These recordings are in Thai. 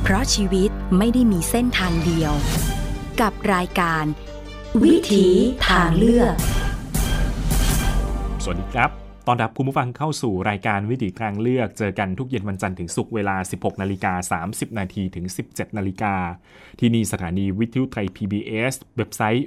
เพราะชีวิตไม่ได้มีเส้นทางเดียวกับรายการวิถีทางเลือกสวัสดีครับต้อนรับคุณผู้ฟังเข้าสู่รายการวิถีทางเลือกเจอกันทุกเย็นวันจันทร์ถึงศุกร์เวลา 16:30 น. ถึง 17:00 น. ที่นี่สถานีวิทยุไทย PBS เว็บไซต์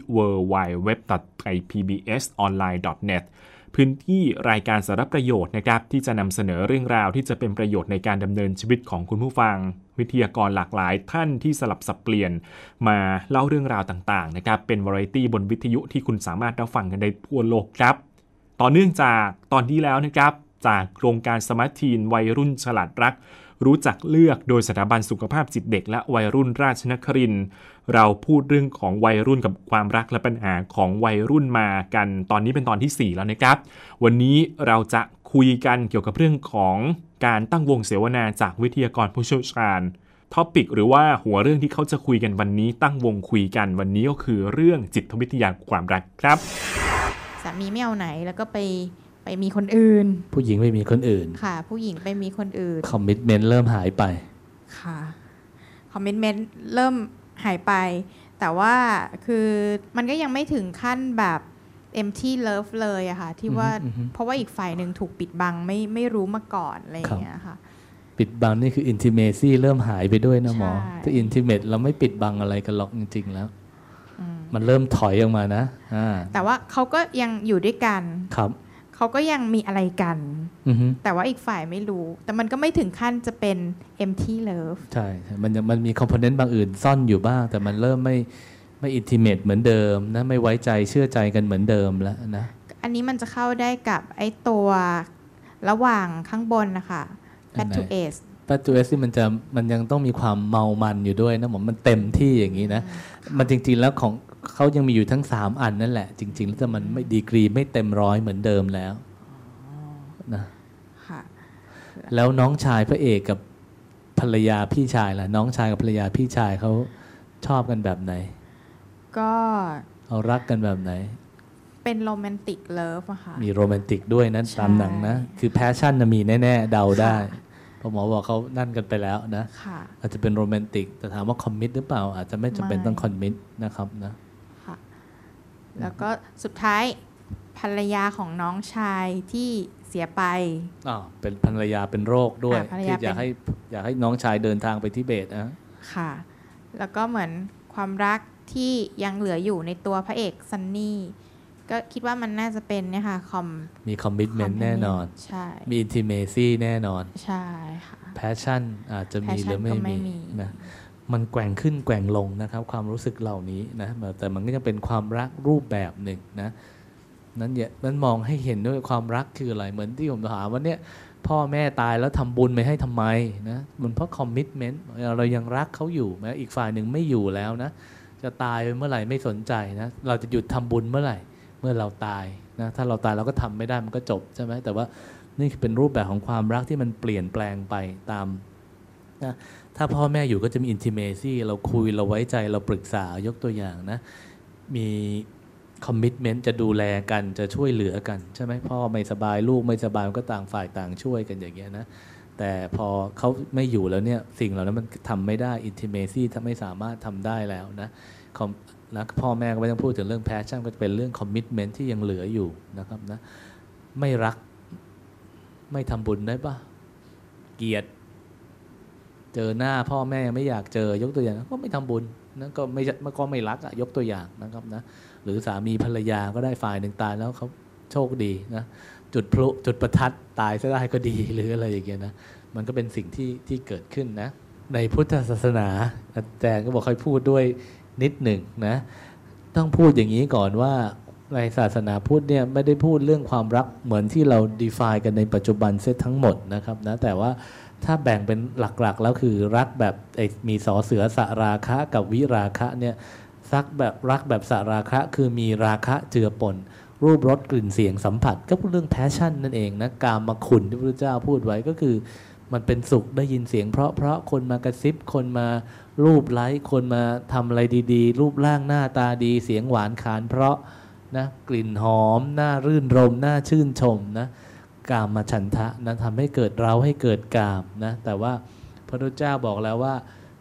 www.thaipbsonline.net พื้นที่รายการสาระประโยชน์นะครับที่จะนำเสนอเรื่องราวที่จะเป็นประโยชน์ในการดำเนินชีวิตของคุณผู้ฟังวิทยากรหลากหลายท่านที่สลับสับเปลี่ยนมาเล่าเรื่องราวต่างๆนะครับเป็นวาไรตี้บนวิทยุที่คุณสามารถรับฟังกันได้ทั่วโลกครับต่อเนื่องจากตอนที่แล้วนะครับจากโครงการสมาร์ททีนวัยรุ่นฉลาดรักรู้จักเลือกโดยสถาบันสุขภาพจิตเด็กและวัยรุ่นราชนครินทร์เราพูดเรื่องของวัยรุ่นกับความรักและปัญหาของวัยรุ่นมากันตอนนี้เป็นตอนที่4แล้วนะครับวันนี้เราจะคุยกันเกี่ยวกับเรื่องของการตั้งวงเสวนาจากวิทยากรผู้เชี่ยวชาญท็อปิกหรือว่าหัวเรื่องที่เขาจะคุยกันวันนี้ตั้งวงคุยกันวันนี้ก็คือเรื่องจิตวิทยาความรักครับสามีไม่เอาไหนแล้วก็ไปมีคนอื่นผู้หญิงไปมีคนอื่นค่ะผู้หญิงไปมีคนอื่นคอมมิตเมนต์เริ่มหายไปค่ะคอมมิตเมนต์เริ่มหายไปแต่ว่าคือมันก็ยังไม่ถึงขั้นแบบ empty love เลยอะค่ะที่ว่าเพราะว่าอีกฝ่ายหนึ่งถูกปิดบังไม่รู้มาก่อนอะไรอย่างเงี้ยค่ะปิดบังนี่คือ intimacy เริ่มหายไปด้วยนะหมอถ้า intimate เราไม่ปิดบังอะไรกันหรอกจริงๆแล้วมันเริ่มถอยออกมานะแต่ว่าเขาก็ยังอยู่ด้วยกันครับเขาก็ยังมีอะไรกันแต่ว่าอีกฝ่ายไม่รู้แต่มันก็ไม่ถึงขั้นจะเป็น empty love ใช่มันมีคอมโพเนนต์บางอื่นซ่อนอยู่บ้างแต่มันเริ่มไม่ intimate เหมือนเดิมนะไม่ไว้ใจเชื่อใจกันเหมือนเดิมแล้วนะอันนี้มันจะเข้าได้กับไอ้ตัวระหว่างข้างบนนะคะpath to S path to S ที่มันยังต้องมีความเมามันอยู่ด้วยนะมันเต็มที่อย่างนี้นะมันจริงๆแล้วของเขายังมีอยู่ทั้ง3อันนั่นแหละจริงๆแล้วแต่มันไม่ดีกรีไม่เต็มร้อยเหมือนเดิมแล้วนะแล้วน้องชายพระเอกกับภรรยาพี่ชายล่ะน้องชายกับภรรยาพี่ชายเขาชอบกันแบบไหนก็เขารักกันแบบไหนเป็นโรแมนติกเลิฟอะค่ะมีโรแมนติกด้วยนั้นตามหนังนะคือแพชชั่นมีแน่ๆเดาได้พอหมอบอกเขานั่นกันไปแล้วนะอาจจะเป็นโรแมนติกแต่ถามว่าคอมมิตหรือเปล่าอาจจะไม่จำเป็นต้องคอมมิตนะครับนะค่ะแล้วก็สุดท้ายภรรยาของน้องชายที่เสียไปเป็นภรรยาเป็นโรคด้วยที่อยากให้น้องชายเดินทางไปทิเบตนะค่ะแล้วก็เหมือนความรักที่ยังเหลืออยู่ในตัวพระเอกซันนี่ก็คิดว่ามันน่าจะเป็นเนี่ยค่ะมีคอมมิตเมนต์แน่นอนใช่มีอินทิเมซี่แน่นอนใช่ค่ะแพชชั่นอาจจะมีหรือไม่มีนะมันแกว่งขึ้นแกว่งลงนะครับความรู้สึกเหล่านี้นะแต่มันก็ยังเป็นความรักรูปแบบหนึ่งนะนั้นมองให้เห็นด้วยความรักคืออะไรเหมือนที่ผมถามว่าเนี่ยพ่อแม่ตายแล้วทำบุญไปให้ทำไมนะมันเพราะคอมมิตเมนต์เรายังรักเขาอยู่แม้อีกฝ่ายหนึ่งไม่อยู่แล้วนะจะตายไปเมื่อไหร่ไม่สนใจนะเราจะหยุดทำบุญเมื่อไหร่เมื่อเราตายนะถ้าเราตายเราก็ทำไม่ได้มันก็จบใช่ไหมแต่ว่านี่เป็นรูปแบบของความรักที่มันเปลี่ยนแปลงไปตามนะถ้าพ่อแม่อยู่ก็จะมี intimacy เราคุยเราไว้ใจเราปรึกษายกตัวอย่างนะมี commitment จะดูแลกันจะช่วยเหลือกันใช่ไหมพ่อไม่สบายลูกไม่สบายก็ต่างฝ่ายต่างช่วยกันอย่างเงี้ยนะแต่พอเขาไม่อยู่แล้วเนี่ยสิ่งเหล่านั้นมันทำไม่ได้ intimacy ถ้าไม่สามารถทำได้แล้วนะแล้วพ่อแม่ก็ไม่ต้องพูดถึงเรื่อง passion ก็จะเป็นเรื่อง commitment ที่ยังเหลืออยู่นะครับนะไม่รักไม่ทำบุญได้ปะเกลียดเจอหน้าพ่อแม่ไม่อยากเจอยกตัวอย่างก็ไม่ทำบุญนะก็ไม่รักยกตัวอย่างนะครับนะหรือสามีภรรยาก็ได้ฝ่ายหนึ่งตายแล้วเขาโชคดีนะจุดประทัดตายซะได้ก็ดีหรืออะไรอย่างเงี้ยนะมันก็เป็นสิ่งที่เกิดขึ้นนะในพุทธศาสนาอาจารย์ก็บอกให้พูดด้วยนิดหนึ่งนะต้องพูดอย่างนี้ก่อนว่าในศาสนาพุทธเนี่ยไม่ได้พูดเรื่องความรักเหมือนที่เรา define กันในปัจจุบันเสียทั้งหมดนะครับนะแต่ว่าถ้าแบ่งเป็นหลักๆแล้วคือรักแบบมีสอเสือสราคะกับวิราคะเนี่ยรักแบบสราคะคือมีราคะเจือปนรูปรสกลิ่นเสียงสัมผัสก็พูดเรื่อง passion นั่นเองนะกามคุณที่พระพุทธเจ้าพูดไว้ก็คือมันเป็นสุขได้ยินเสียงเพราะคนมากระซิบคนมารูปไล้คนมาทำอะไรดีๆรูปร่างหน้าตาดีเสียงหวานขานเพราะนะกลิ่นหอมน่ารื่นรมน่าชื่นชมนะกามฉันทะนะทำให้เกิดเราให้เกิดกามนะแต่ว่าพระพุทธเจ้าบอกแล้วว่า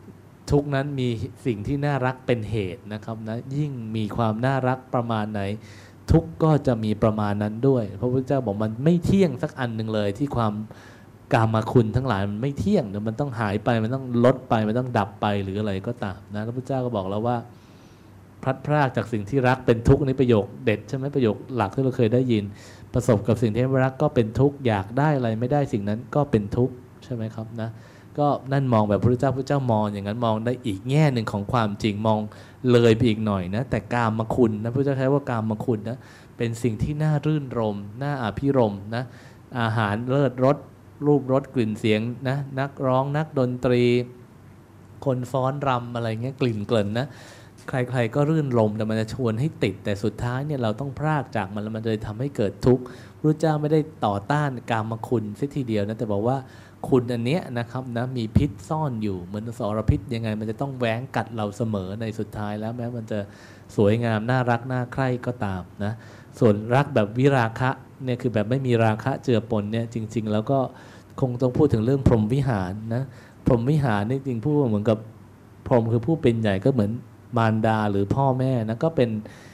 ทุกข์นั้นมีสิ่งที่น่ารักเป็นเหตุนะครับนะยิ่งมีความน่ารักประมาณไหนทุกข์ก็จะมีประมาณนั้นด้วยพระพุทธเจ้าบอกมันไม่เที่ยงสักอันหนึ่งเลยที่ความกามคุณทั้งหลายมันไม่เที่ยงเดี๋ยวมันต้องหายไปมันต้องลดไปมันต้องดับไปหรืออะไรก็ตามนะพระพุทธเจ้าก็บอกแล้วว่าพลัดพรากจากสิ่งที่รักเป็นทุกข์นี่ประโยคเด็ดใช่ไหมประโยคหลักที่เราเคยได้ยินประสบกับสิ่งที่ไม่รักก็เป็นทุกข์อยากได้อะไรไม่ได้สิ่งนั้นก็เป็นทุกข์ใช่ไหมครับนะก็นั่นมองแบบพระพุทธเจ้ามองอย่างนั้นมองได้อีกแง่หนึ่งของความจริงมองเลยไปอีกหน่อยนะแต่กามคุณนะพระพุทธเจ้าใช้ว่ากามคุณนะเป็นสิ่งที่น่ารื่นรมน่าอภิรมย์นะอาหารเลิศรสรูปรสกลิ่นเสียงนะนักร้องนักดนตรีคนฟ้อนรำอะไรเงี้ยกลิ่นเกลิ่นนะใครๆก็รื่นรมแต่มันจะชวนให้ติดแต่สุดท้ายเนี่ยเราต้องพรากจากมันแล้วมันจะทำให้เกิดทุกข์พระเจ้าไม่ได้ต่อต้านกามคุณเสียทีเดียวนะแต่บอกว่าคุณอันเนี้ยนะครับนะมีพิษซ่อนอยู่เหมือนสรพิษยังไงมันจะต้องแหวงกัดเราเสมอในสุดท้ายแล้วแม้มันจะสวยงามน่ารักน่าใคร่ก็ตามนะส่วนรักแบบวิราคะเนี่ยคือแบบไม่มีราคะเจือปนเนี่ยจริงๆแล้วก็คงต้องพูดถึงเรื่องพรหมวิหารนะพรหมวิหารนี่จริงพูดเหมือนกับพรหมคือผู้เป็นใหญ่ก็เหมือนมารดาหรือพ่อแม่นะก็เป็น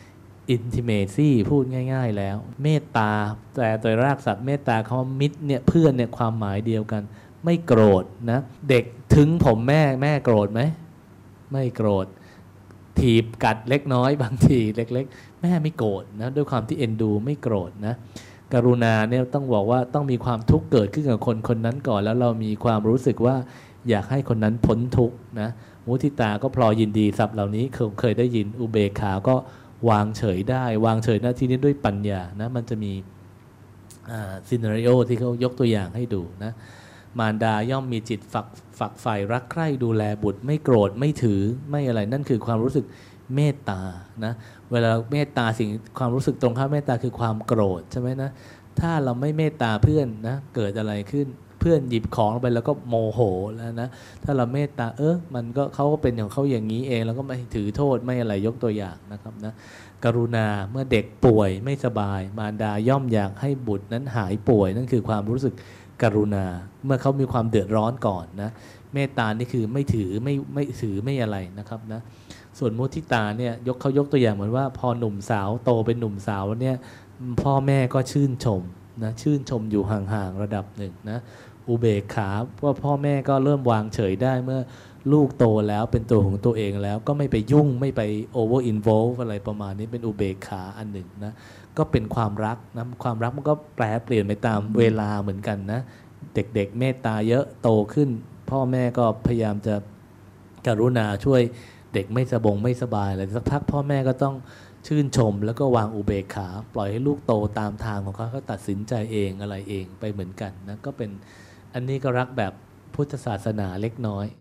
intimacy พูดง่ายๆแล้วเมตตาแต่โดยรากศัพท์เมตตาคำว่ามิตรเนี่ยเพื่อนเนี่ยความหมายเดียวกันไม่โกรธนะเด็กถึงผมแม่โกรธไหมไม่โกรธถีบกัดเล็กน้อยบางทีเล็กๆแม่ไม่โกรธนะด้วยความที่เอ็นดูไม่โกรธนะกรุณาเนี่ยต้องบอกว่าต้องมีความทุกข์เกิดขึ้นกับคนคนนั้นก่อนแล้วเรามีความรู้สึกว่าอยากให้คนนั้นพ้นทุกข์นะมุทิตาก็พลอยยินดีศัพท์เหล่านี้เคยได้ยินอุเบกขาก็วางเฉยได้วางเฉยหน้าที่นี้ด้วยปัญญานะมันจะมีซีนาริโอที่เขายกตัวอย่างให้ดูนะมารดาย่อมมีจิตฝักใฝ่รักใคร่ดูแลบุตรไม่โกรธไม่ถือไม่อะไรนั่นคือความรู้สึกเมตตานะเวลาเมตตาสิ่งความรู้สึกตรงข้ามเมตตาคือความโกรธใช่ไหมนะถ้าเราไม่เมตตาเพื่อนนะเกิดอะไรขึ้นเพื่อนหยิบของไปแล้วก็โมโหแล้วนะถ้าเราเมตตามันก็เขาก็เป็นของเขาอย่างนี้เองแล้วก็ไม่ถือโทษไม่อะไรยกตัวอย่างนะครับนะกรุณาเมื่อเด็กป่วยไม่สบายมารดาย่อมอยากให้บุตรนั้นหายป่วยนั่นคือความรู้สึกกรุณาเมื่อเขามีความเดือดร้อนก่อนนะเมตตานี่คือไม่ถือไม่ถือไม่อะไรนะครับนะส่วนมุทิตาเนี่ยเขายกตัวอย่างเหมือนว่าพอหนุ่มสาวโตเป็นหนุ่มสาวเนี่ยพ่อแม่ก็ชื่นชมนะชื่นชมอยู่ห่างๆระดับหนึ่งนะอุเบกขาว่าพ่อแม่ก็เริ่มวางเฉยได้เมื่อลูกโตแล้วเป็นตัวของตัวเองแล้วก็ไม่ไปยุ่งไม่ไป over involve อะไรประมาณนี้เป็นอุเบกขาอันหนึ่งนะก็เป็นความรักนะความรักมันก็แปรเปลี่ยนไปตามเวลาเหมือนกันนะเด็กๆเมตตาเยอะโตขึ้นพ่อแม่ก็พยายามจะกรุณาช่วยเด็กไม่สบายอะไรสักพักพ่อแม่ก็ต้องชื่นชมแล้วก็วางอุเบกขาปล่อยให้ลูกโตตามทางของเขาตัดสินใจเองอะไรเองไปเหมือนกันนะก็เป็นอันนี้ก็รักแบบพุทธศาสนาเล็กน้อย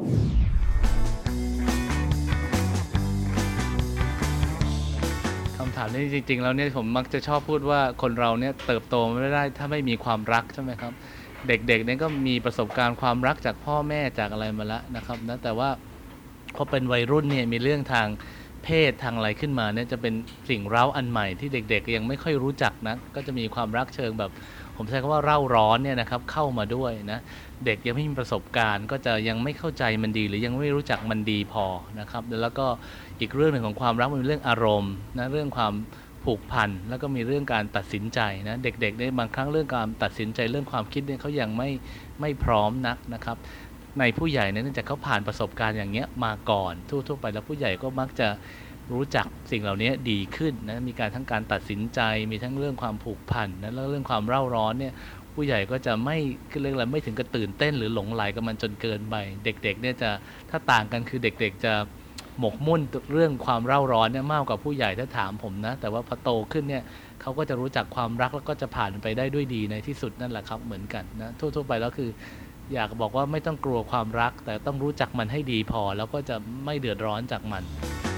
คำถามนี้จริงๆแล้วเนี่ยผมมักจะชอบพูดว่าคนเราเนี่ยเติบโตไม่ได้ถ้าไม่มีความรักใช่ไหมครับเด็กๆเนี่ยก็มีประสบการณ์ความรักจากพ่อแม่จากอะไรมาแล้วนะครับนะแต่ว่าพอเป็นวัยรุ่นเนี่ยมีเรื่องทางเพศทางอะไรขึ้นมาเนี่ยจะเป็นสิ่งเร้าอันใหม่ที่เด็กๆยังไม่ค่อยรู้จักนะก็จะมีความรักเชิงแบบผมใช้คำว่าเร่าร้อนเนี่ยนะครับเข้ามาด้วยนะเด็กยังไม่มีประสบการณ์ก็จะยังไม่เข้าใจมันดีหรือยังไม่รู้จักมันดีพอนะครับแล้วก็อีกเรื่องหนึ่งของความรักมันเป็นเรื่องอารมณ์นะเรื่องความผูกพันแล้วก็มีเรื่องการตัดสินใจนะเด็กๆเนี่ยบางครั้งเรื่องการตัดสินใจเรื่องความคิดเนี่ยเขายังไม่พร้อมนักนะครับในผู้ใหญ่เนี่ยเนื่องจากเขาผ่านประสบการณ์อย่างเงี้ยมาก่อนทั่วไปแล้วผู้ใหญ่ก็มักจะรู้จักสิ่งเหล่านี้ดีขึ้นนะมีการทั้งการตัดสินใจมีทั้งเรื่องความผูกพันนะแล้วเรื่องความเร่าร้อนเนี่ยผู้ใหญ่ก็จะไม่เรื่องอะไรไม่ถึงกับตื่นเต้นหรือหลงไหลกับมันจนเกินไปเด็กๆเนี่ยจะถ้าต่างกันคือเด็กๆจะหมกมุ่นเรื่องความเร่าร้อนเนี่ยมากกว่าผู้ใหญ่ถ้าถามผมนะแต่ว่าพอโตขึ้นเนี่ยเขาก็จะรู้จักความรักแล้วก็จะผ่านไปได้ด้วยดีในที่สุดนั่นแหละครับเหมือนกันนะทั่วๆไปแล้วคืออยากบอกว่าไม่ต้องกลัวความรักแต่ต้องรู้จักมันให้ดีพอแล้วก็จะไม่เดือดร้อนจากมัน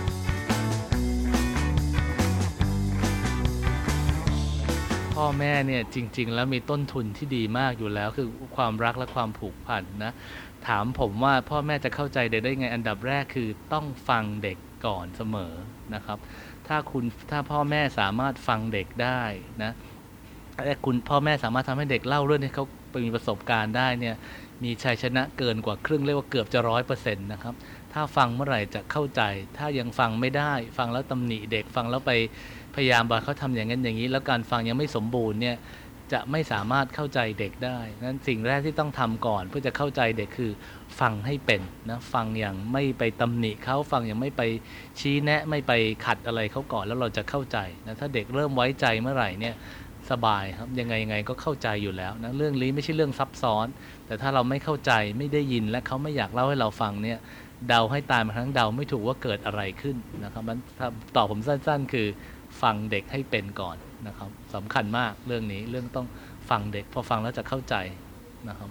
พ่อแม่เนี่ยจริงๆแล้วมีต้นทุนที่ดีมากอยู่แล้วคือความรักและความผูกพันนะถามผมว่าพ่อแม่จะเข้าใจเด็กได้ไงอันดับแรกคือต้องฟังเด็กก่อนเสมอนะครับถ้าพ่อแม่สามารถฟังเด็กได้นะและพ่อแม่สามารถทำให้เด็กเล่าเรื่องที่เขามีประสบการณ์ได้เนี่ยมีชัยชนะเกินกว่าครึ่งเรียกว่าเกือบจะ 100% นะครับถ้าฟังเมื่อไหร่จะเข้าใจถ้ายังฟังไม่ได้ฟังแล้วตำหนิเด็กฟังแล้วไปพยายามบอกเขาทำอย่างนั้นอย่างนี้แล้วการฟังยังไม่สมบูรณ์เนี่ยจะไม่สามารถเข้าใจเด็กได้นั้นสิ่งแรกที่ต้องทำก่อนเพื่อจะเข้าใจเด็กคือฟังให้เป็นนะฟังอย่างไม่ไปตำหนิเขาฟังอย่างไม่ไปชี้แนะไม่ไปขัดอะไรเขาก่อนแล้วเราจะเข้าใจนะถ้าเด็กเริ่มไว้ใจเมื่อไหร่เนี่ยสบายครับยังไงก็เข้าใจอยู่แล้วนะเรื่องนี้ไม่ใช่เรื่องซับซ้อนแต่ถ้าเราไม่เข้าใจไม่ได้ยินและเขาไม่อยากเล่าให้เราฟังเนี่ยเดาให้ตายมาทั้งเดาไม่ถูกว่าเกิดอะไรขึ้นนะครับมันตอบผมสั้นๆคือฟังเด็กให้เป็นก่อนนะครับสำคัญมากเรื่องนี้เรื่องต้องฟังเด็กพอฟังแล้วจะเข้าใจนะครับ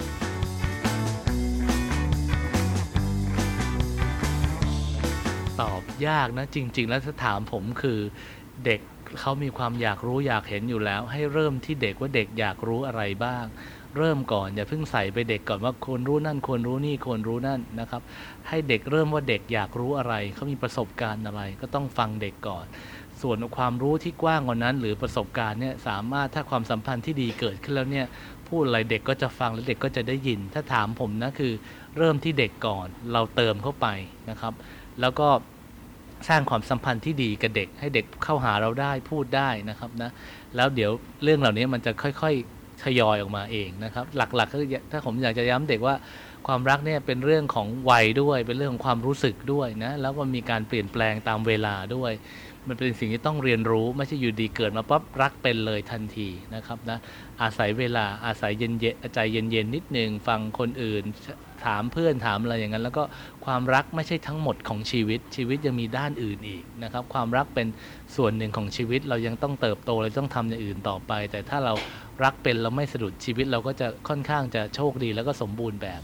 ตอบยากนะจริงๆแล้วถ้าถามผมคือเด็กเขามีความอยากรู้อยากเห็นอยู่แล้วให้เริ่มที่เด็กว่าเด็กอยากรู้อะไรบ้างเริ่มก่อนอย่าเพิ่งใส่ไปเด็กก่อนว่าควรรู้นั่นควรรู้นี่ควรรู้นั่นนะครับให้เด็กเริ่มว่าเด็กอยากรู้อะไรเขามีประสบการณ์อะไรก็ต้องฟังเด็กก่อนส่วนความรู้ที่กว้างกว่านั้นหรือประสบการณ์เนี่ยสามารถถ้าความสัมพันธ์ที่ดีเกิดขึ้นแล้วเนี่ยพูดอะไรเด็กก็จะฟังและเด็กก็จะได้ยินถ้าถามผมนะคือเริ่มที่เด็กก่อนเราเติมเข้าไปนะครับแล้วก็สร้างความสัมพันธ์ที่ดีกับเด็กให้เด็กเข้าหาเราได้พูดได้นะครับนะแล้วเดี๋ยวเรื่องเหล่านี้มันจะค่อยๆทยอยออกมาเองนะครับหลักๆก็ถ้าผมอยากจะย้ำเด็กว่าความรักเนี่ยเป็นเรื่องของวัยด้วยเป็นเรื่องของความรู้สึกด้วยนะแล้วก็มีการเปลี่ยนแปลงตามเวลาด้วยมันเป็นสิ่งที่ต้องเรียนรู้ไม่ใช่อยู่ดีเกิดมาปั๊บรักเป็นเลยทันทีนะครับนะอาศัยเวลาอาศัยเย็นใจเย็นๆนิดนึงฟังคนอื่นถามเพื่อนถามอะไรอย่างนั้นแล้วก็ความรักไม่ใช่ทั้งหมดของชีวิตยังมีด้านอื่นอีกนะครับความรักเป็นส่วนหนึ่งของชีวิตเรายังต้องเติบโตเราต้องทำอย่างอื่นต่อไปแต่ถ้าเรารักเป็นเราไม่สะดุดชีวิตเราก็จะค่อนข้างจะโชคดีแล้วก็สมบูรณ์แบบ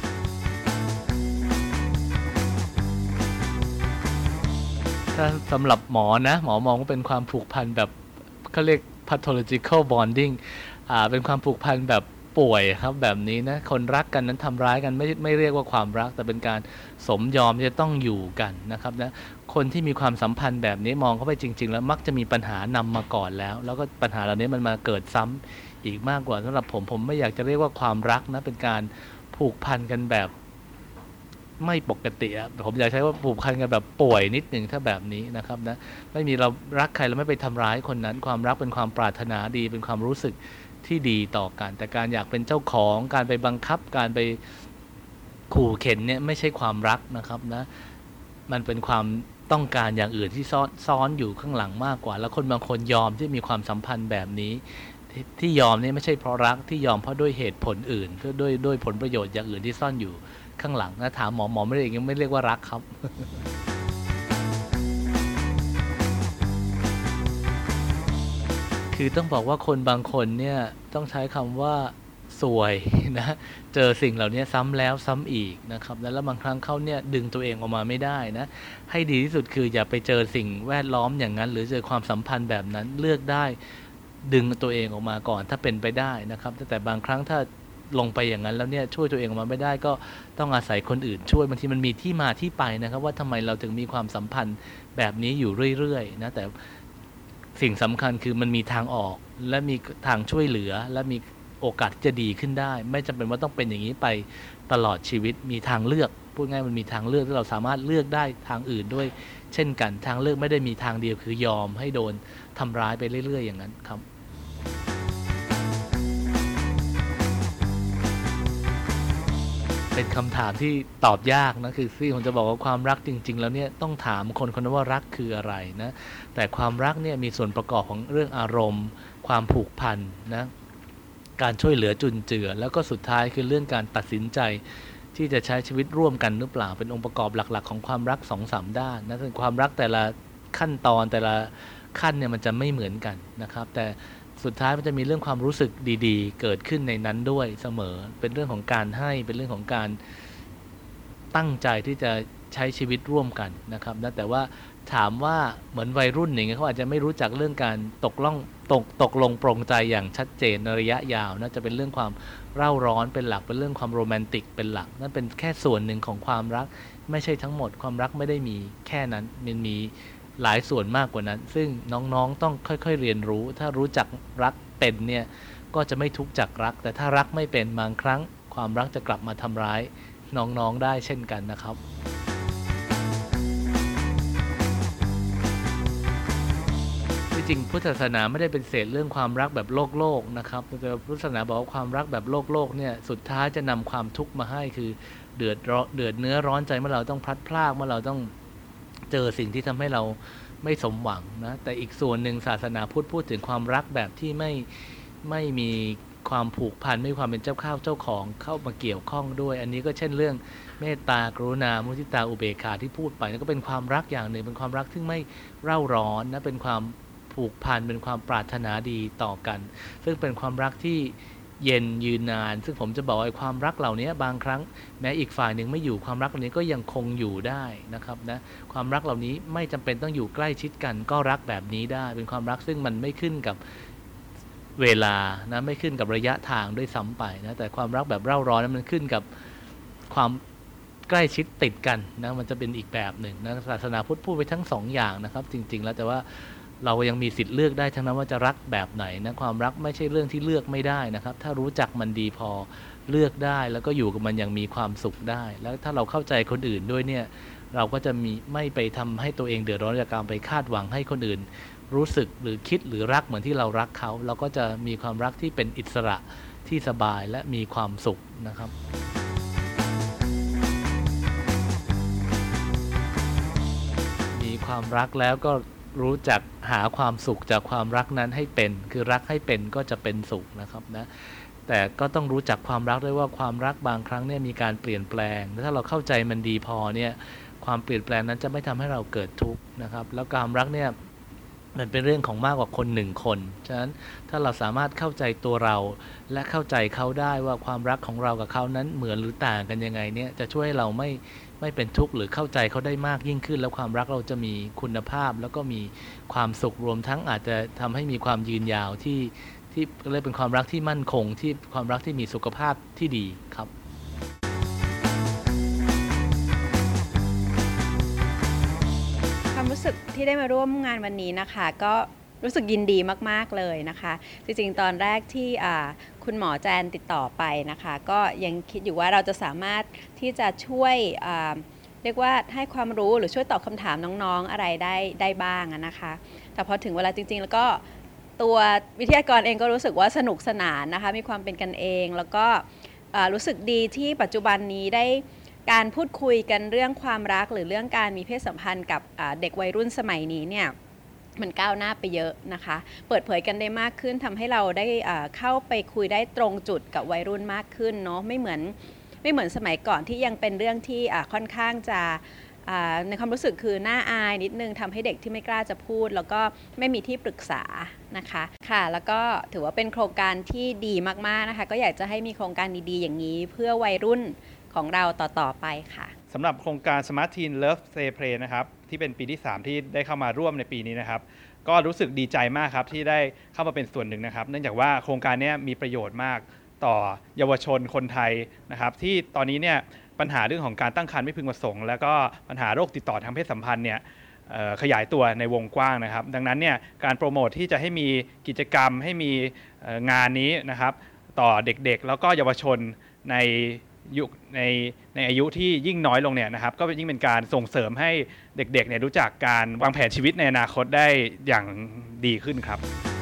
ถ้าสำหรับหมอนะหมอมองว่าเป็นความผูกพันแบบเขาเรียก pathological bonding เป็นความผูกพันแบบป่วยครับแบบนี้นะคนรักกันนั้นทำร้ายกันไม่เรียกว่าความรักแต่เป็นการสมยอมจะต้องอยู่กันนะครับนะคนที่มีความสัมพันธ์แบบนี้มองเข้าไปจริงๆแล้วมักจะมีปัญหานำมาก่อนแล้วก็ปัญหาเหล่านี้มันมาเกิดซ้ำอีกมากกว่าสำหรับผมไม่อยากจะเรียกว่าความรักนะเป็นการผูกพันกันแบบไม่ปกติผมอยากใช้ว่าผูกพันกันแบบป่วยนิดหนึ่งถ้าแบบนี้นะครับนะไม่มีเรารักใครเราไม่ไปทำร้ายคนนั้นความรักเป็นความปรารถนาดีเป็นความรู้สึกที่ดีต่อกันแต่การอยากเป็นเจ้าของการไปบังคับการไปขู่เข็นเนี่ยไม่ใช่ความรักนะครับนะมันเป็นความต้องการอย่างอื่นที่ซ้อนอยู่ข้างหลังมากกว่าแล้วคนบางคนยอมที่มีความสัมพันธ์แบบนี้ที่ยอมนี่ไม่ใช่เพราะรักที่ยอมเพราะด้วยเหตุผลอื่นเพื่อด้วยผลประโยชน์อย่างอื่นที่ซ่อนอยู่ข้างหลังนะถามหมอไม่ได้ยังไม่เรียกว่ารักครับ คือต้องบอกว่าคนบางคนเนี่ยต้องใช้คำว่าสวยนะเจอสิ่งเหล่านี้ซ้ำแล้วซ้ำอีกนะครับแล้วบางครั้งเขาเนี่ยดึงตัวเองออกมาไม่ได้นะให้ดีที่สุดคืออย่าไปเจอสิ่งแวดล้อมอย่างนั้นหรือเจอความสัมพันธ์แบบนั้นเลือกได้ดึงตัวเองออกมาก่อนถ้าเป็นไปได้นะครับแต่บางครั้งถ้าลงไปอย่างนั้นแล้วเนี่ยช่วยตัวเองออกมาไม่ได้ก็ต้องอาศัยคนอื่นช่วยบางทีมันมีที่มาที่ไปนะครับว่าทำไมเราถึงมีความสัมพันธ์แบบนี้อยู่เรื่อยๆนะแต่สิ่งสำคัญคือมันมีทางออกและมีทางช่วยเหลือและมีโอกาสที่จะดีขึ้นได้ไม่จำเป็นว่าต้องเป็นอย่างนี้ไปตลอดชีวิตมีทางเลือกพูดง่ายมันมีทางเลือกที่เราสามารถเลือกได้ทางอื่นด้วยเช่นกันทางเลือกไม่ได้มีทางเดียวคือยอมให้โดนทำร้ายไปเรื่อยๆอย่างนั้นครับเป็นคำถามที่ตอบยากนะคือที่ผมจะบอกว่าความรักจริงๆแล้วเนี่ยต้องถามคนนั้นว่ารักคืออะไรนะแต่ความรักเนี่ยมีส่วนประกอบของเรื่องอารมณ์ความผูกพันนะการช่วยเหลือจุนเจือแล้วก็สุดท้ายคือเรื่องการตัดสินใจที่จะใช้ชีวิตร่วมกันหรือเปล่าเป็นองค์ประกอบหลักๆของความรัก 2-3 ด้านนะซึ่งความรักแต่ละขั้นตอนแต่ละขั้นเนี่ยมันจะไม่เหมือนกันนะครับแต่สุดท้ายมันจะมีเรื่องความรู้สึกดีๆเกิดขึ้นในนั้นด้วยเสมอเป็นเรื่องของการให้เป็นเรื่องของการตั้งใจที่จะใช้ชีวิตร่วมกันนะครับนะแต่ว่าถามว่าเหมือนวัยรุ่นอย่างเงี้ยเขาอาจจะไม่รู้จักเรื่องการตกลงปรงใจอย่างชัดเจนในระยะยาวนะจะเป็นเรื่องความเร่าร้อนเป็นหลักเป็นเรื่องความโรแมนติกเป็นหลักนั่นเป็นแค่ส่วนหนึ่งของความรักไม่ใช่ทั้งหมดความรักไม่ได้มีแค่นั้นมันมีหลายส่วนมากกว่านั้นซึ่งน้องๆต้องค่อยๆเรียนรู้ถ้ารู้จักรักเป็นเนี่ยก็จะไม่ทุกข์จากรักแต่ถ้ารักไม่เป็นบางครั้งความรักจะกลับมาทำร้ายน้องๆได้เช่นกันนะครับที่จริงพุทธศาสนาไม่ได้เป็นเศษเรื่องความรักแบบโลกนะครับแต่พุทธศาสนาบอกว่าความรักแบบโลกเนี่ยสุดท้ายจะนำความทุกข์มาให้คือเดือดเนื้อร้อนใจเมื่อเราต้องพลัดพรากเมื่อเราต้องเจอสิ่งที่ทำให้เราไม่สมหวังนะแต่อีกส่วนหนึ่งศาสนาพุทธพูดถึงความรักแบบที่ไม่มีความผูกพันไม่มีความเป็นเจ้าข้าวเจ้าของเข้ามาเกี่ยวข้องด้วยอันนี้ก็เช่นเรื่องเมตตากรุณามุทิตาอุเบกขาที่พูดไปนั่นก็เป็นความรักอย่างหนึ่งเป็นความรักที่ไม่เร่าร้อนนะเป็นความผูกพันเป็นความปรารถนาดีต่อกันซึ่งเป็นความรักที่เย็นยืนนานซึ่งผมจะบอกว่าความรักเหล่านี้บางครั้งแม้อีกฝ่ายหนึ่งไม่อยู่ความรักเหล่านี้ก็ยังคงอยู่ได้นะครับนะความรักเหล่านี้ไม่จำเป็นต้องอยู่ใกล้ชิดกันก็รักแบบนี้ได้เป็นความรักซึ่งมันไม่ขึ้นกับเวลานะไม่ขึ้นกับระยะทางด้วยซ้ำไปนะแต่ความรักแบบเร่าร้อนนั้นมันขึ้นกับความใกล้ชิดติดกันนะมันจะเป็นอีกแบบหนึ่งนะศาสนาพุทธพูดไปทั้งสองอย่างนะครับจริงๆแล้วแต่ว่าเรายังมีสิทธิ์เลือกได้ทั้งนั้นว่าจะรักแบบไหนนะความรักไม่ใช่เรื่องที่เลือกไม่ได้นะครับถ้ารู้จักมันดีพอเลือกได้แล้วก็อยู่กับมันอย่างมีความสุขได้แล้วถ้าเราเข้าใจคนอื่นด้วยเนี่ยเราก็จะไม่ไปทำให้ตัวเองเดือดร้อนจากการไปคาดหวังให้คนอื่นรู้สึกหรือคิดหรือรักเหมือนที่เรารักเขาเราก็จะมีความรักที่เป็นอิสระที่สบายและมีความสุขนะครับมีความรักแล้วก็รู้จักหาความสุขจากความรักนั้นให้เป็นคือรักให้เป็นก็จะเป็นสุขนะครับนะแต่ก็ต้องรู้จักความรักด้วยว่าความรักบางครั้งเนี่ยมีการเปลี่ยนแปลงถ้าเราเข้าใจมันดีพอเนี่ยความเปลี่ยนแปลงนั้นจะไม่ทำให้เราเกิดทุกข์นะครับแล้วความรักเนี่ยมันเป็นเรื่องของมากกว่าคนหนึ่งคนฉะนั้นถ้าเราสามารถเข้าใจตัวเราและเข้าใจเขาได้ว่าความรักของเรากับเขานั้นเหมือนหรือต่างกันยังไงเนี่ยจะช่วยให้เราไม่เป็นทุกข์หรือเข้าใจเขาได้มากยิ่งขึ้นแล้วความรักเราจะมีคุณภาพแล้วก็มีความสุขรวมทั้งอาจจะทำให้มีความยืนยาวที่เรียกเป็นความรักที่มั่นคงที่ความรักที่มีสุขภาพที่ดีครับความรู้สึกที่ได้มาร่วมงานวันนี้นะคะก็รู้สึกยินดีมากๆเลยนะคะจริงๆตอนแรกที่คุณหมอแจนติดต่อไปนะคะก็ยังคิดอยู่ว่าเราจะสามารถที่จะช่วยเรียกว่าให้ความรู้หรือช่วยตอบคำถามน้องๆอะไรได้บ้างนะคะแต่พอถึงเวลาจริงๆแล้วก็ตัววิทยากรเองก็รู้สึกว่าสนุกสนานนะคะมีความเป็นกันเองแล้วก็รู้สึกดีที่ปัจจุบันนี้ได้การพูดคุยกันเรื่องความรักหรือเรื่องการมีเพศสัมพันธ์กับเด็กวัยรุ่นสมัยนี้เนี่ยมันก้าวหน้าไปเยอะนะคะเปิดเผยกันได้มากขึ้นทำให้เราได้เข้าไปคุยได้ตรงจุดกับวัยรุ่นมากขึ้นเนาะไม่เหมือนสมัยก่อนที่ยังเป็นเรื่องที่ค่อนข้างจะในความรู้สึกคือน่าอายนิดนึงทำให้เด็กที่ไม่กล้าจะพูดแล้วก็ไม่มีที่ปรึกษานะคะค่ะแล้วก็ถือว่าเป็นโครงการที่ดีมากๆนะคะก็อยากจะให้มีโครงการดีๆอย่างนี้เพื่อวัยรุ่นของเราต่อไปค่ะสำหรับโครงการ Smart Teen Love Say Play นะครับที่เป็นปีที่3ที่ได้เข้ามาร่วมในปีนี้นะครับก็รู้สึกดีใจมากครับที่ได้เข้ามาเป็นส่วนหนึ่งนะครับเนื่องจากว่าโครงการนี้มีประโยชน์มากต่อเยาวชนคนไทยนะครับที่ตอนนี้เนี่ยปัญหาเรื่องของการตั้งครรภ์ไม่พึงประสงค์แล้วก็ปัญหาโรคติดต่อทางเพศสัมพันธ์เนี่ยขยายตัวในวงกว้างนะครับดังนั้นเนี่ยการโปรโมทที่จะให้มีกิจกรรมให้มีงานนี้นะครับต่อเด็กๆแล้วก็เยาวชนในอายุที่ยิ่งน้อยลงเนี่ยนะครับก็ยิ่งเป็นการส่งเสริมให้เด็กๆเนี่ยรู้จักการวางแผนชีวิตในอนาคตได้อย่างดีขึ้นครับ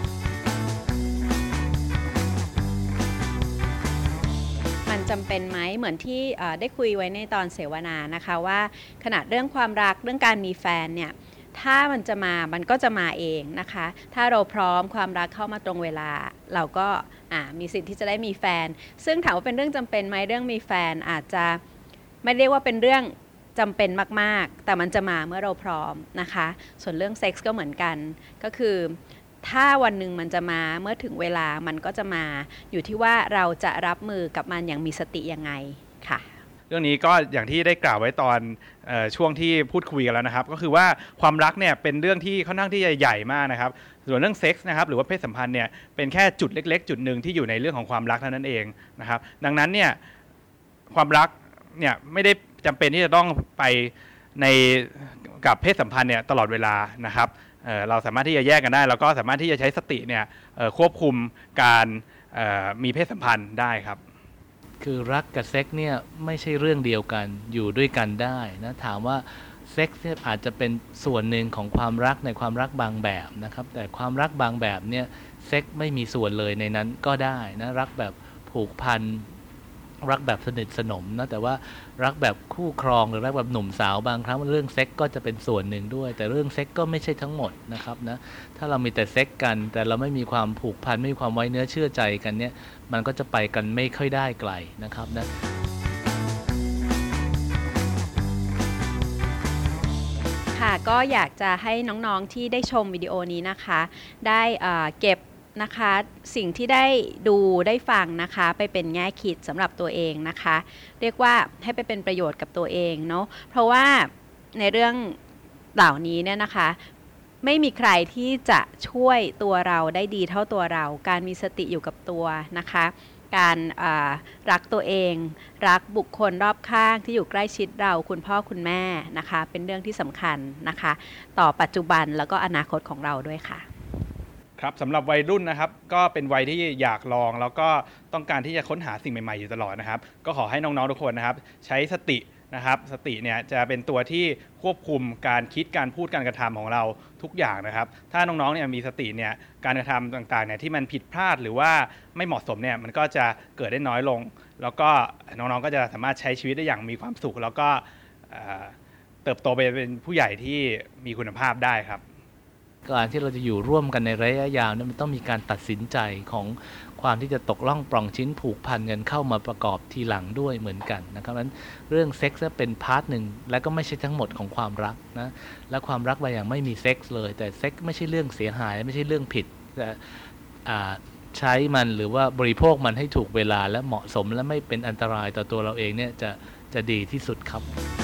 มันจำเป็นไหมเหมือนที่ได้คุยไว้ในตอนเสวนานะคะว่าขนาดเรื่องความรักเรื่องการมีแฟนเนี่ยถ้ามันจะมามันก็จะมาเองนะคะถ้าเราพร้อมความรักเข้ามาตรงเวลาเราก็มีสิทธิ์ที่จะได้มีแฟนซึ่งถามว่าเป็นเรื่องจำเป็นไหมเรื่องมีแฟนอาจจะไม่เรียกว่าเป็นเรื่องจำเป็นมากๆแต่มันจะมาเมื่อเราพร้อมนะคะส่วนเรื่องเซ็กส์ก็เหมือนกันก็คือถ้าวันหนึ่งมันจะมาเมื่อถึงเวลามันก็จะมาอยู่ที่ว่าเราจะรับมือกับมันอย่างมีสติยังไงค่ะเรื่องนี้ก็อย่างที่ได้กล่าวไว้ตอนช่วงที่พูดคุยกันแล้วนะครับก็คือว่าความรักเนี่ยเป็นเรื่องที่ค่อนข้างที่จะใหญ่มากนะครับส่วนเรื่องเซ็กส์นะครับหรือว่าเพศสัมพันธ์เนี่ยเป็นแค่จุดเล็กๆจุดหนึ่งที่อยู่ในเรื่องของความรักเท่านั้นเองนะครับดังนั้นเนี่ยความรักเนี่ยไม่ได้จำเป็นที่จะต้องไปกับเพศสัมพันธ์เนี่ยตลอดเวลานะครับเราสามารถที่จะแยกกันได้แล้วก็สามารถที่จะใช้สติเนี่ยควบคุมการมีเพศสัมพันธ์ได้ครับคือรักกับเซ็กเนี่ยไม่ใช่เรื่องเดียวกันอยู่ด้วยกันได้นะถามว่าเซ็กเนี่ยอาจจะเป็นส่วนหนึ่งของความรักในความรักบางแบบนะครับแต่ความรักบางแบบเนี่ยเซ็กไม่มีส่วนเลยในนั้นก็ได้นะรักแบบผูกพันรักแบบสนิทสนมนะแต่ว่ารักแบบคู่ครองหรือรักแบบหนุ่มสาวบางครั้งเรื่องเซ็กก็จะเป็นส่วนหนึ่งด้วยแต่เรื่องเซ็กก็ไม่ใช่ทั้งหมดนะครับนะถ้าเรามีแต่เซ็กกันแต่เราไม่มีความผูกพันไม่มีความไว้เนื้อเชื่อใจกันเนี่ยมันก็จะไปกันไม่ค่อยได้ไกลนะครับนะค่ะก็อยากจะให้น้องๆที่ได้ชมวิดีโอนี้นะคะได้เก็บนะคะสิ่งที่ได้ดูได้ฟังนะคะไปเป็นแง่คิดสำหรับตัวเองนะคะเรียกว่าให้ไปเป็นประโยชน์กับตัวเองเนาะเพราะว่าในเรื่องเหล่านี้เนี่ยนะคะไม่มีใครที่จะช่วยตัวเราได้ดีเท่าตัวเราการมีสติอยู่กับตัวนะคะการรักตัวเองรักบุคคลรอบข้างที่อยู่ใกล้ชิดเราคุณพ่อคุณแม่นะคะเป็นเรื่องที่สำคัญนะคะต่อปัจจุบันแล้วก็อนาคตของเราด้วยค่ะครับสำหรับวัยรุ่นนะครับก็เป็นวัยที่อยากลองแล้วก็ต้องการที่จะค้นหาสิ่งใหม่ๆอยู่ตลอดนะครับก็ขอให้น้องๆทุกคนนะครับใช้สตินะครับสติเนี่ยจะเป็นตัวที่ควบคุมการคิดการพูดการกระทำของเราทุกอย่างนะครับถ้าน้องๆเนี่ยมีสติเนี่ยการกระทำต่างๆเนี่ยที่มันผิดพลาดหรือว่าไม่เหมาะสมเนี่ยมันก็จะเกิดได้น้อยลงแล้วก็น้องๆก็จะสามารถใช้ชีวิตได้อย่างมีความสุขแล้วก็เติบโตไปเป็นผู้ใหญ่ที่มีคุณภาพได้ครับการที่เราจะอยู่ร่วมกันในระยะยาวเนี่ยมันต้องมีการตัดสินใจของความที่จะตกล่องปล่องชิ้นผูกพันกันเข้ามาประกอบทีหลังด้วยเหมือนกันนะครับนั้นเรื่องเซ็กซ์เป็นพาร์ทหนึ่งและก็ไม่ใช่ทั้งหมดของความรักนะและความรักบางอย่างไม่มีเซ็กซ์เลยแต่เซ็กซ์ไม่ใช่เรื่องเสียหายไม่ใช่เรื่องผิดแต่ใช้มันหรือว่าบริโภคมันให้ถูกเวลาและเหมาะสมและไม่เป็นอันตรายต่อตัวเราเองเนี่ยจะดีที่สุดครับ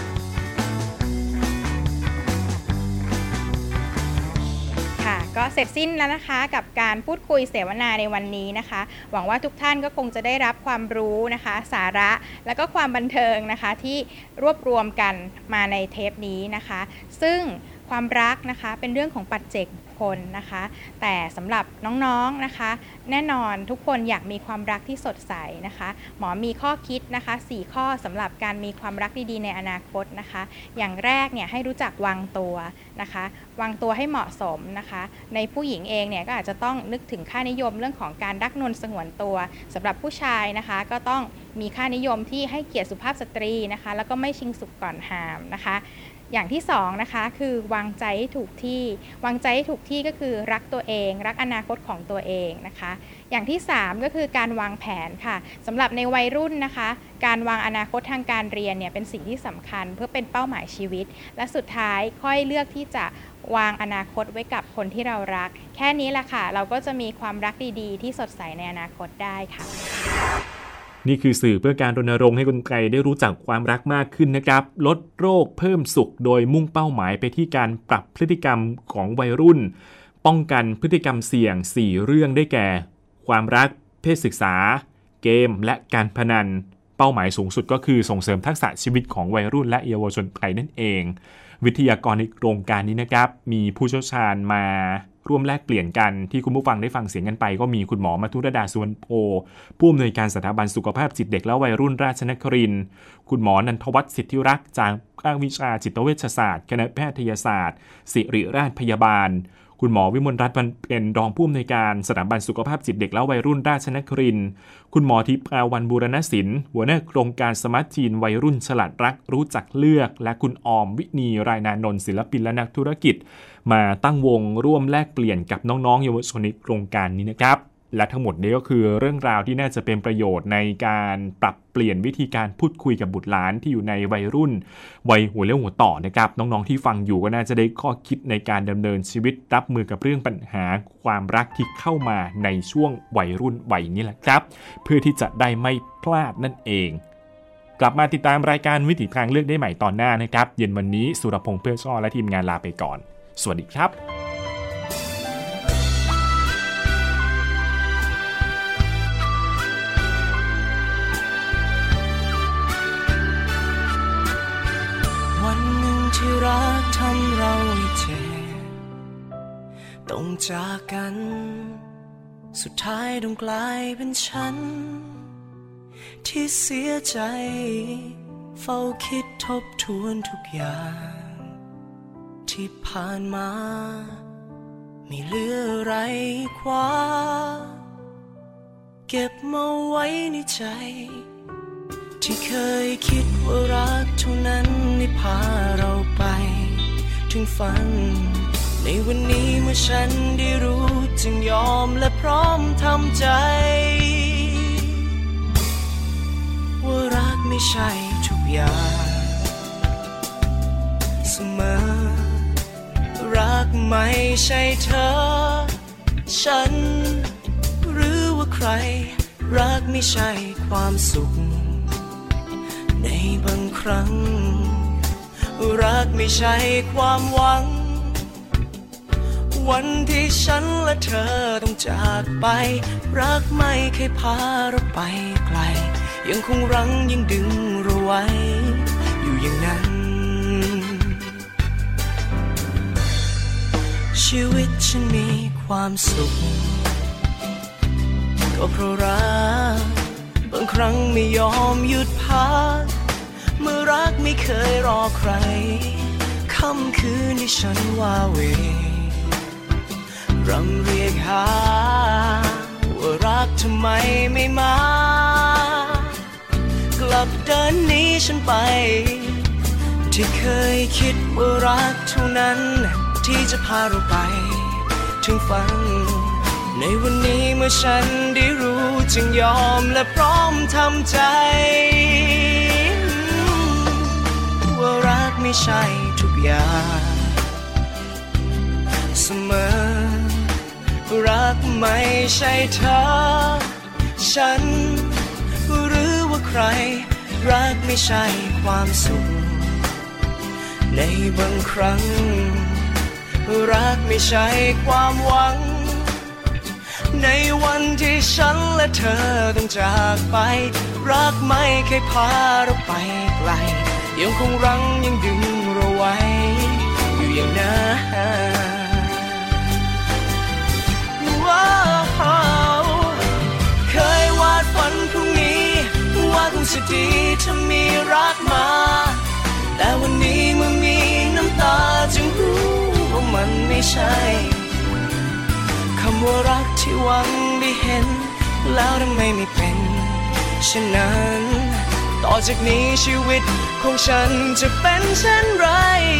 ก็เสร็จสิ้นแล้วนะคะกับการพูดคุยเสวนาในวันนี้นะคะหวังว่าทุกท่านก็คงจะได้รับความรู้นะคะสาระและก็ความบันเทิงนะคะที่รวบรวมกันมาในเทปนี้นะคะซึ่งความรักนะคะเป็นเรื่องของปัจเจกบุคคลนะคะแต่สำหรับน้องๆนะคะแน่นอนทุกคนอยากมีความรักที่สดใสนะคะหมอมีข้อคิดนะคะ4ข้อสำหรับการมีความรักดีๆในอนาคตนะคะอย่างแรกเนี่ยให้รู้จักวางตัวนะคะวางตัวให้เหมาะสมนะคะในผู้หญิงเองเนี่ยก็อาจจะต้องนึกถึงค่านิยมเรื่องของการรักนวลสงวนตัวสำหรับผู้ชายนะคะก็ต้องมีค่านิยมที่ให้เกียรติสุภาพสตรีนะคะแล้วก็ไม่ชิงสุกก่อนหามนะคะอย่างที่2นะคะคือวางใจให้ถูกที่วางใจให้ถูกที่ก็คือรักตัวเองรักอนาคตของตัวเองนะคะอย่างที่3ก็คือการวางแผนค่ะสำหรับในวัยรุ่นนะคะการวางอนาคตทางการเรียนเนี่ยเป็นสิ่งที่สำคัญเพื่อเป็นเป้าหมายชีวิตและสุดท้ายค่อยเลือกที่จะวางอนาคตไว้กับคนที่เรารักแค่นี้แหละค่ะเราก็จะมีความรักดีๆที่สดใสในอนาคตได้ค่ะนี่คือสื่อเพื่อการรณรงค์ให้คนไทยได้รู้จักความรักมากขึ้นนะครับลดโรคเพิ่มสุขโดยมุ่งเป้าหมายไปที่การปรับพฤติกรรมของวัยรุ่นป้องกันพฤติกรรมเสี่ยง4เรื่องได้แก่ความรักเพศศึกษาเกมและการพนันเป้าหมายสูงสุดก็คือส่งเสริมทักษะชีวิตของวัยรุ่นและเยาวชนไทยนั่นเองวิทยากรในโครงการนี้นะครับมีผู้เชี่ยวชาญมาร่วมแลกเปลี่ยนกันที่คุณผู้ฟังได้ฟังเสียงกันไปก็มีคุณหมอมัทุรดาสุวรรณโพผู้อำนวยการสถาบันสุขภาพจิตเด็กและวัยรุ่นราชนครินทร์คุณหมอนันทวัฒน์สิทธิรักษ์จากภาควิชาจิตเวชศาสตร์คณะแพทยศาสตร์ศิริราชพยาบาลคุณหมอวิมลรัตน์วันเพ็ญรองผู้อำนวยการสถาบันสุขภาพจิตเด็กและวัยรุ่นราชนครินทร์คุณหมอทิพย์อาวันบูรณศิลป์หัวหน้าโครงการสมาร์ททีนวัยรุ่นฉลาดรักรู้จักเลือกและคุณออมวินีรายนานนท์ศิลปินและนักธุรกิจมาตั้งวงร่วมแลกเปลี่ยนกับน้องๆเยาวชนในโครงการนี้นะครับและทั้งหมดนี้ก็คือเรื่องราวที่น่าจะเป็นประโยชน์ในการปรับเปลี่ยนวิธีการพูดคุยกับบุตรหลานที่อยู่ในวัยรุ่นวัยหัวเลี้ยวหัวต่อนะครับน้องๆที่ฟังอยู่ก็น่าจะได้ข้อคิดในการดำเนินชีวิตรับมือกับเรื่องปัญหาความรักที่เข้ามาในช่วงวัยรุ่นวัยนี้แหละครับเพื่อที่จะได้ไม่พลาดนั่นเองกลับมาติดตามรายการวิถีทางเลือกได้ใหม่ตอนหน้านะครับเย็นวันนี้สุรพงษ์เพื่อช่อและทีมงานลาไปก่อนสวัสดีครับวันหนึ่งที่รักทำเราให้เจ็บต้องจากกันสุดท้ายต้องกลายเป็นฉันที่เสียใจเฝ้าคิดทบทวนทุกอย่างที่ผ่านมาไม่เหลืออะไรคว้าเก็บมาไว้ในใจที่เคยคิดว่ารักเท่านั้นได้พาเราไปถึงฝันในวันนี้เมื่อฉันได้รู้จึงยอมและพร้อมทำใจว่ารักไม่ใช่ทุกอย่างเสมอรักไม่ใช่เธอฉันหรือว่าใครรักไม่ใช่ความสุขในบางครั้งรักไม่ใช่ความหวังวันที่ฉันและเธอต้องจากไปรักไม่เคยพาเราไปไกลยังคงรั้งยังดึงเราไว้อยู่อย่างนั้นชีวิตฉันมีความสุขก็เพราะรักบางครั้งไม่ยอมหยุดพักเมื่อรักไม่เคยรอใครค่ำคืนที่ฉันว้าเหวรำเรียกหาว่ารักทำไมไม่มากลับเดินหนีฉันไปที่เคยคิดว่ารักเท่านั้นที่จะพาเราไปถึงฝันในวันนี้เมื่อฉันได้รู้จึงยอมและพร้อมทำใจว่ารักไม่ใช่ทุกอย่างเสมอรักไม่ใช่เธอฉันหรือว่าใครรักไม่ใช่ความสุขในบางครั้งรักไม่ใช่ความหวังในวันที่ฉันและเธอต้องจากไปรักไม่เคยพาเราไปไกลยังคงรั้งยังดึงเราไว้อยู่อย่างนั้นเคยวาดฝันพรุ่งนี้ว่าคงจะดีถ้ามีรักมาแต่วันนี้เมื่อมีน้ำตาจึงรู้ว่ามันไม่ใช่คำว่ารักที่หวังได้เห็นแล้วทำไมไม่เป็นเช่นนั้นต่อจากนี้ชีวิตของฉันจะเป็นเช่นไร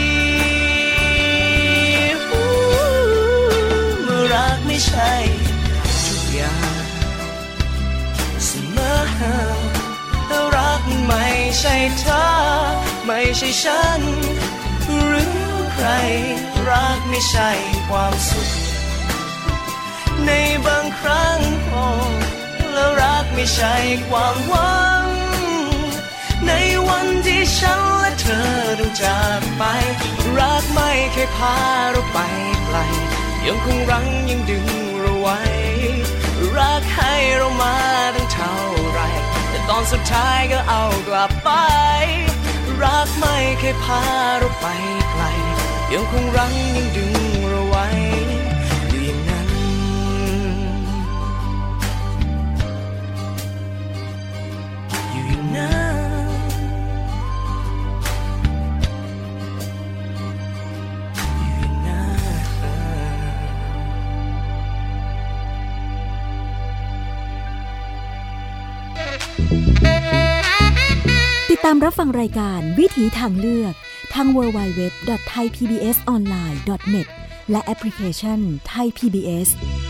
เมื่อรักไม่ใช่ทุกอย่างเสมอแล้วรักไม่ใช่เธอไม่ใช่ฉันหรือใครรักไม่ใช่ความสุขในบางครั้งแล้วรักไม่ใช่ความหวังในวันที่ฉันและเธอต้องจากไปรักไม่เคยพาเราไปไกลยังคงรั้งยังดึงเราไว้รักให้เรามาตั้งเท่าไรแต่ตอนสุดท้ายก็เอากลับไปรักไม่เคยพาเราไปไกลยังคงรั้งยังดึงเราไว้อยู่อย่างนั้นอยู่อย่างนั้นติดตามรับฟังรายการวิถีทางเลือกทาง www.thaipbsonline.net และแอปพลิเคชัน Thai PBS